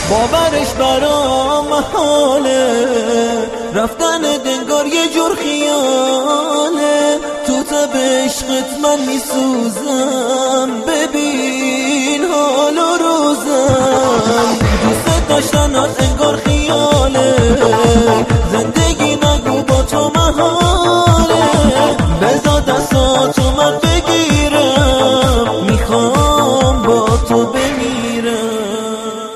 باورش برام محاله، رفتن دنگار یه جور خیاله. تو تب عشقت من میسوزم، ببین حال و روزم. دوست داشتنات انگار خیاله، زندگی نگو با تو محاله. بذار دستاتو من بگیرم، میخوام با تو بمیرم.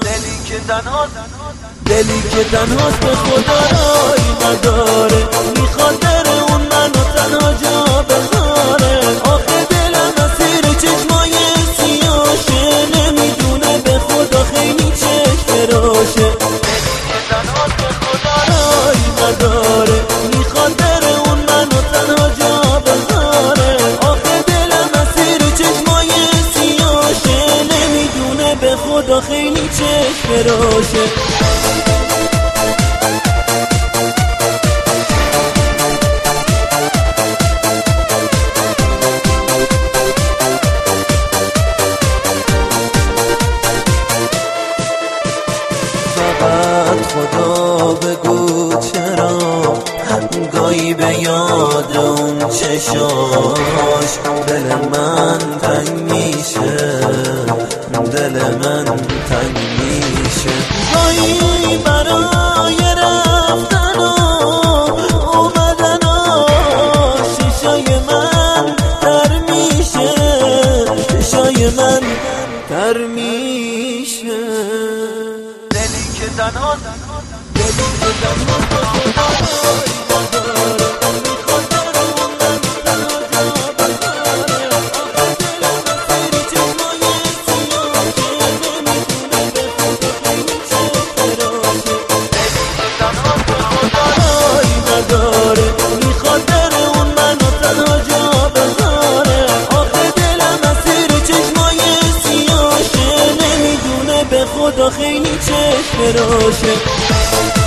دلی که تنهاست به خدا رایی نداره، میخواد بره اون منو تنها جا بذاره. آخه دلم اسیر چشمای سیاشه، نمیدونه به خدا خیلی چشم فراشه. دلی که تنهاست به خدا رایی نداره، میخواد بره اون منو تنها جا بذاره. آخه دلم اسیر چشمای سیاشه، نمیدونه به خدا خیلی چشم فراشه. خدا بگو چرا گاهی به یاد اون چشاش دل من تنگ میشه، دل من تنگ میشه. گاهی برای رفتن و اومدناش چشای من تر میشه، چشای من تر میشه. دلی که تنها خدا خیلی چشم فراشه.